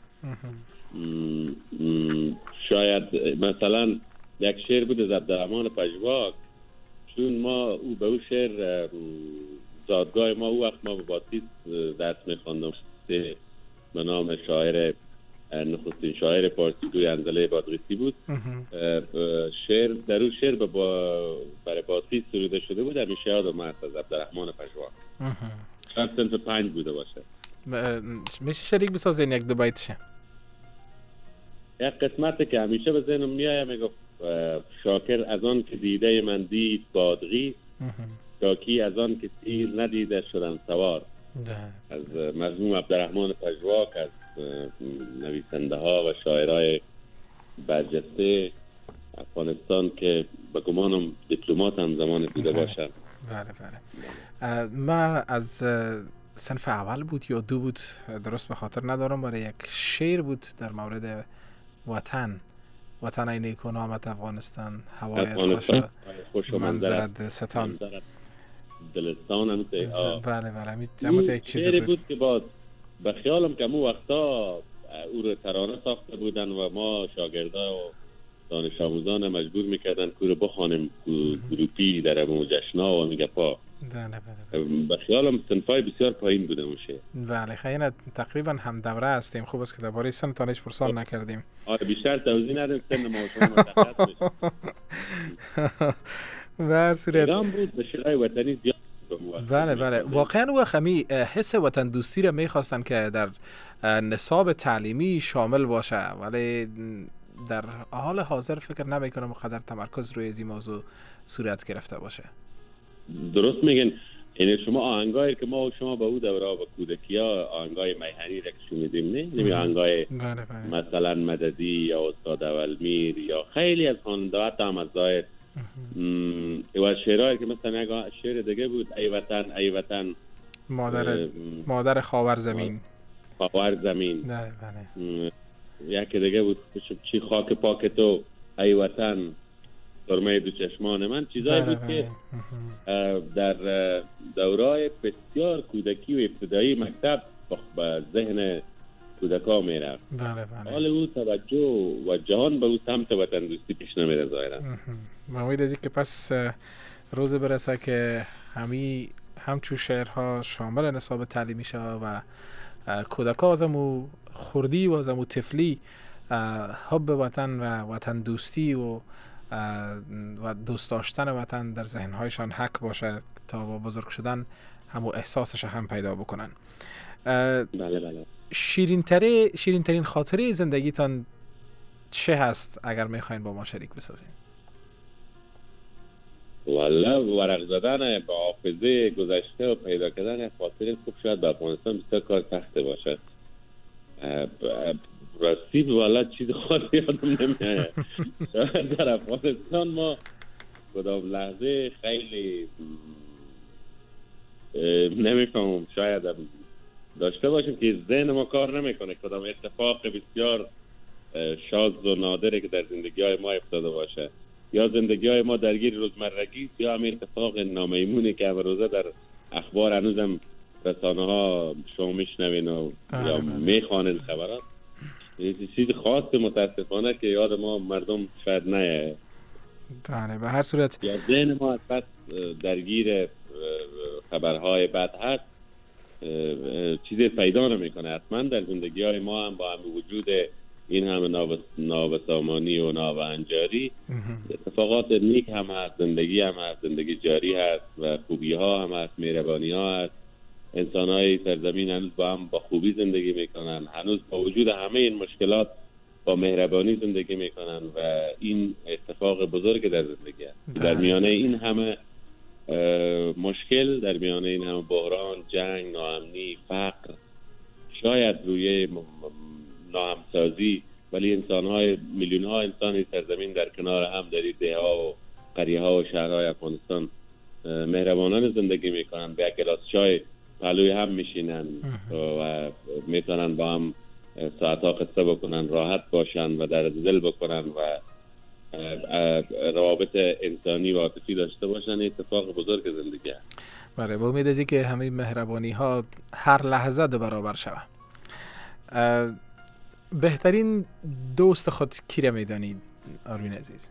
Speaker 8: شاید مثلا یک شعر بود از عبدالرحمن پژواک، چون ما او به او شعر زادگاه ما او وقت ما به باتیس درس میخواندم به نام شاعر نخستین شاعر پارسی دوی انزله بادغیسی بود. شعر در او شعر برای باتیس سروده شده بود، همیشه یاد اومد از عبدالرحمن پژواک. شاید سنف 5 بوده باشه.
Speaker 7: میشه شریک بسازین یک دو بیتشه؟
Speaker 8: یک قسمت که همیشه به ذهنم میاد میگفت شاکر از آن که دیده من دید بادغیس، شاکی از آن که تیر ندیده شدن سوار. از مرحوم عبدالرحمن پژواک، از نویسنده ها و شاعرای برجسته افغانستان که به گمانم دیپلمات هم زمان بوده باشن.
Speaker 7: بله بله. ما از صنف اول بود یا دو بود درست به خاطر ندارم، برای یک شعر بود در مورد وطن نیکو نامت افغانستان، هوایت خوش و منظرت دلستان.
Speaker 8: دلستان هم
Speaker 7: بله بله. این
Speaker 8: شعر بود که باز به خیالم که مو وقتا او رو ترانه ساخته بودن و ما شاگردا و دانش آموزان مجبور میکردن که رو بخوانیم گروپی در امو جشنا و میگپا. به خیالم صنفای بسیار پایین بوده اون شعر.
Speaker 7: بله خیلی تقریبا هم دوره هستیم. خوب است که درباره سن تانش پرسان نکردیم.
Speaker 8: آره بیشتر توضیح ندیم سن ما شما مشخص بشه.
Speaker 7: به هر صورت
Speaker 8: ایران بود به شعرهای وطنی زیاد.
Speaker 7: بله بله. واقعا و خمی حس وطن دوستی را میخواستن که در نصاب تعلیمی شامل باشه، ولی در حال حاضر فکر نمیکنم قدر تمرکز روی این موضوع صورت گرفته باشه.
Speaker 8: درست میگن. یعنی شما آهنگایی که ما و شما به او دوره و کودکی ها آهنگای میهنی را که شنیدیم نه آهنگای مثلا مددی یا استاد اولمیر یا خیلی از خواننده هم از ظاهر و شعرهایی که مثلا یک شعر دیگه بود ای وطن ای وطن
Speaker 7: مادر خاور زمین.
Speaker 8: بله بله. یکی دیگه بود چی خاک پاک تو ای وطن سرمه دو چشمان من چیزایی بود که در دورای بسیار کودکی و ابتدایی مکتب به ذهن کودکا میرفت. حال او توجه و جهان به او سمت وطن دوستی پیش نمیره ظاهرا.
Speaker 7: امید از که پس روز برسه که همچون شعرها شامل نصاب تعلیمی شود و کودکا از امو خردی و از امو طفلی حب وطن و وطن دوستی و دوست داشتن وطن در ذهنهایشان حک باشه تا با بزرگ شدن همو احساسش هم پیدا بکنن.
Speaker 8: بله.
Speaker 7: شیرین ترین خاطره زندگیتان چه هست اگر میخواین با ما شریک بسازین؟
Speaker 8: والا ورق زدن به حافظه گذشته و پیدا کردن خاطره خوب شاید به افغانستان بسیار کار سخته باشد. راستی والا چیز خاطری یادم نمیاد. شاید در افغانستان ما کدام لحظه خیلی نمیفهمم شاید داشته باشیم که ذهن ما کار نمیکنه کدام اتفاق بسیار شاذ و نادره که در زندگی های ما افتاده باشه، یا زندگی های ما درگیر روزمرگی یا همین اتفاق نامیمونی که امروزه در اخبار هنوزم رسانه ها شما میشنوین و یا میخوانین خبرات. چیز خاص متاسفانه که یاد ما مردم شاید نه.
Speaker 7: بله به هر صورت
Speaker 8: یا ذهن ما از درگیر خبرهای بد هست چیزی پیدا نمیکنه. حتما در زندگی های ما هم با هم وجود این همه نابسامانی و نابهنجاری اتفاقات نیک هم هست، زندگی هم هست، زندگی جاری هست و خوبی ها هم هست، مهربانی ها هست. انسان های سرزمین هنوز با هم با خوبی زندگی میکنن، هنوز با وجود همه این مشکلات با مهربانی زندگی میکنن و این اتفاق بزرگ در زندگی هست. در میانه این همه مشکل، در میانه این همه بحران، جنگ، ناامنی، فقر، شاید روی ناهمسازی، ولی انسان‌های میلیون‌ها انسان سرزمین در کنار هم در ده‌ها و قریه‌ها و شهرهای افغانستان مهربانانه زندگی میکنن، به یک گلاس چای پهلوی هم میشینن و میتونن با هم ساعت‌ها قصه بکنن، راحت باشن و در دل بکنن و روابط انسانی و عاطفی داشته باشن. اتفاق بزرگ زندگی است.
Speaker 7: بله با امید ازی که همه مهربانی ها هر لحظه دو برابر شود. بهترین دوست خود کی را میدانید آروین عزیز؟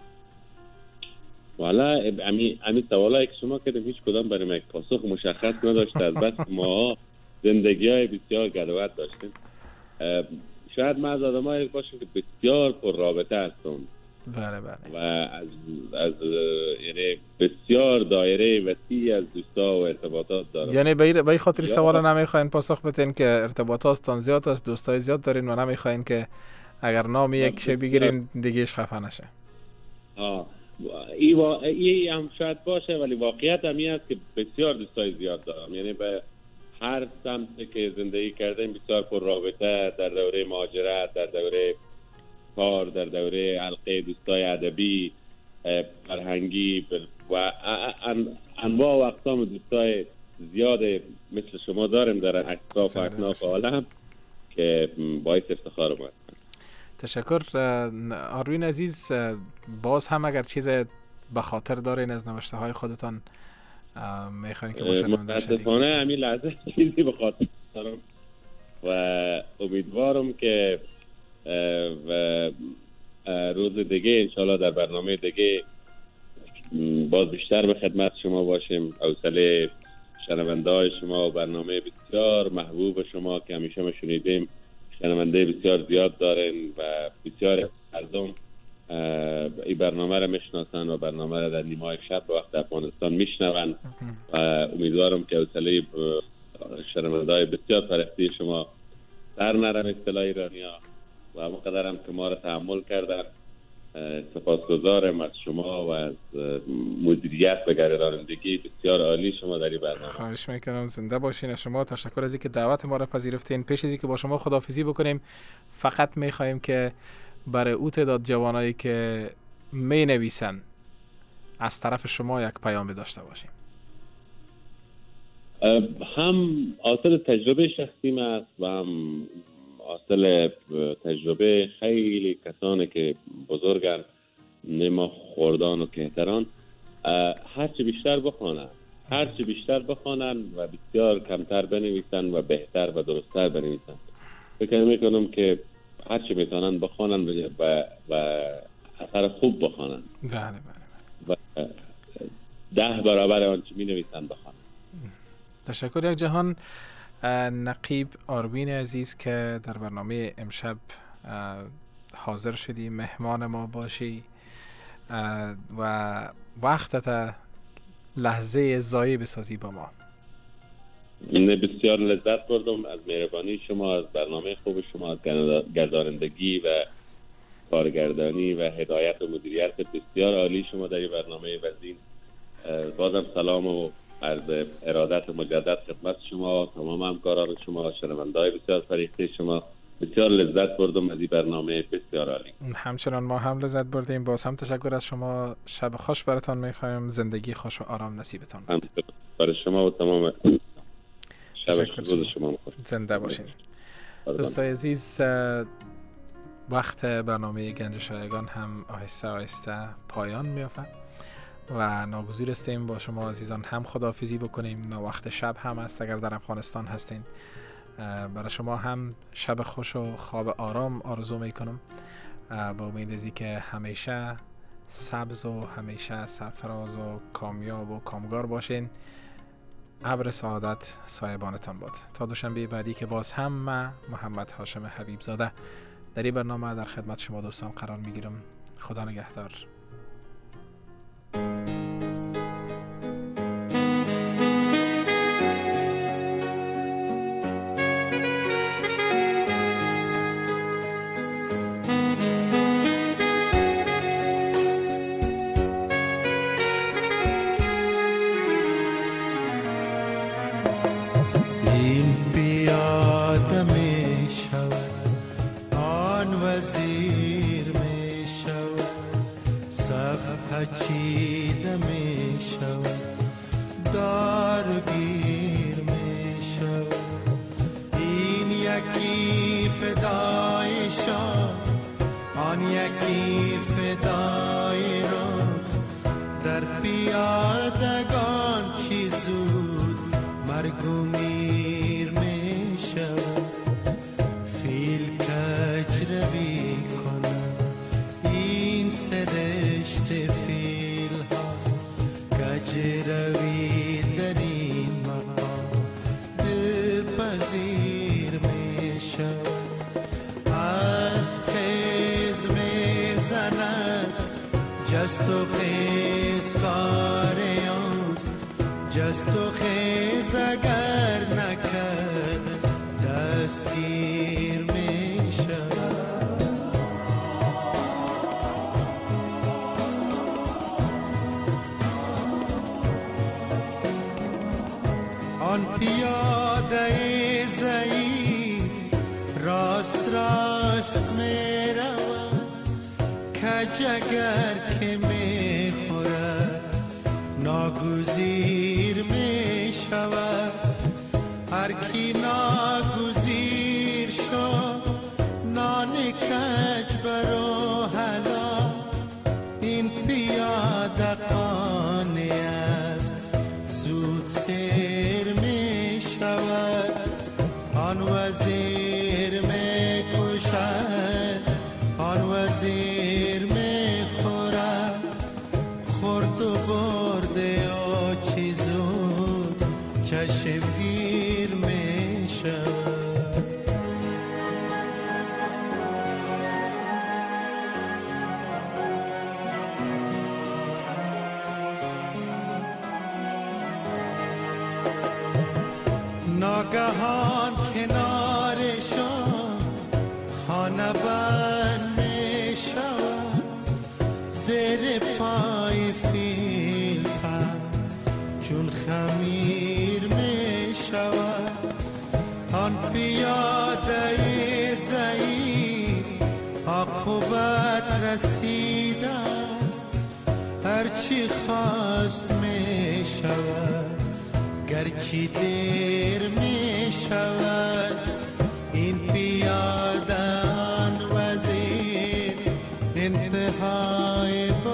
Speaker 8: والا امی سوالایی که شما کردیم هیچ کدام برای من پاسخ مشخص نداشته، از بس ما زندگی های بسیار گدوت داشتیم. شاید من از آدمایی باشم که بسیار پر رابطه هستم.
Speaker 7: بله.
Speaker 8: و از یعنی بسیار دایره وسیعی از دوستا و ارتباطات دارم.
Speaker 7: یعنی به این خاطر سوال نمیخواین پاسخ بدین که ارتباطاتتان زیاد است، دوستای زیاد دارین و نمیخواین که اگر نام یک شی بگیرین دیگهش خفه نشه؟
Speaker 8: این هم شاید باشه، ولی واقعیت هم این است که بسیار دوستای زیاد دارم. یعنی به هر سمت که زندگی کردم بسیار پر رابطه، در دوره مهاجرت، در دوره کار، در دوره حلقه دوستای ادبی، فرهنگی و انواع و اقسام دوستای زیاد مثل شما داریم در اطراف و اکناف عالم که باعث افتخار ما.
Speaker 7: تشکر آروین عزیز. باز هم اگر چیز به خاطر دارین از نوشته های خودتان میخواین که باشه
Speaker 8: متاسفانه همین لحظه چیزی به خاطر دارم و امیدوارم که و روز دیگه انشالله در برنامه دیگه باز بیشتر به خدمت شما باشیم. حوصله شنونده های شما و برنامه بسیار محبوب شما که همیشه ما شنیدیم شنونده بسیار زیاد دارین و بسیار مردم این برنامه را میشناسن و برنامه را در نیمه شب به وقت افغانستان میشنون و امیدوارم که حوصله شنونده های بسیار فرهیخته شما سر نرم اصطلاح ایرانیا و همون قدرم که ما را تحمل کردن. سپاسگزارم از شما و از مدیریت و گردانندگی بسیار عالی شما در این برنامه.
Speaker 7: خواهش میکنم. زنده باشین. شما تشکر از اینکه دعوت ما را پذیرفتین. پیش از اینکه با شما خداحافظی بکنیم فقط میخوایم که برای او تعداد جوانایی که می نویسن از طرف شما یک پیام داشته باشیم.
Speaker 8: هم حاصل تجربه شخصی است و هم حاصل تجربه خیلی کسانی که بزرگن نما خوردان و کهتران هرچی بیشتر بخوانن و بسیار کمتر بنویسن و بهتر و درستتر بنویسن. فکر میکنم که هرچی میتونن بخوانن و اثر خوب بخوانن.
Speaker 7: بله.
Speaker 8: و 10 برابر آنچه می نویسن بخوانن.
Speaker 7: تشکر یک جهان. نقیب آربین عزیز که در برنامه امشب حاضر شدی، مهمان ما باشی و وقتت لحظه ضایع بسازی با ما.
Speaker 8: بسیار لذت بردم از مهربانی شما، از برنامه خوب شما، از گردانندگی و کارگردانی و هدایت و مدیریت بسیار عالی شما در این برنامه وزین. بازم سلام و عرض ارادت مجدد خدمت شما، تمام همکاران شما، شنونده‌های بسیار فریخته شما. بسیار لذت بردم از این برنامه بسیار عالی.
Speaker 7: همچنان ما هم لذت بردیم. باز هم تشکر از شما. شب خوش براتان میخوایم. زندگی خوش و آرام نصیبتان باد.
Speaker 8: برای شما و تمام شب روز شما خوش.
Speaker 7: زنده باشین. دوستای عزیز، وقت برنامه گنج شایگان هم آهسته آهسته پایان میافته و ناگزیر استیم با شما عزیزان هم خداحافظی بکنیم. وقت شب هم است اگر در افغانستان هستین. برای شما هم شب خوش و خواب آرام آرزو میکنم، با امید ازی که همیشه سبز و همیشه سرفراز و کامیاب و کامگار باشین. ابر سعادت سایبانتان باد. تا دوشنبه بعدی که باز هم من محمد هاشم حبیب زاده در این برنامه در خدمت شما دوستان قرار میگیرم. خدا نگهدار.
Speaker 11: ناگهان کنارشان خانه بند می شود، زیر پای فیلپن چون خمیر می شود. آن پیاده ضعیف عاقبت رسیده است، هرچی خواست می شود گرچه دیر می شود. این پیاده آن وزیر انتهای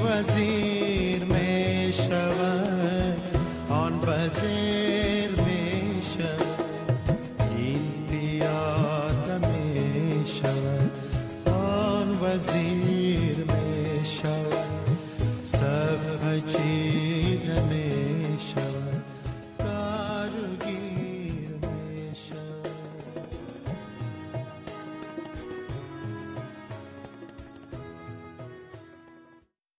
Speaker 11: وزیر می شود، آن وزیر می شود، این پیاده می شود، آن وزیر می شود. صف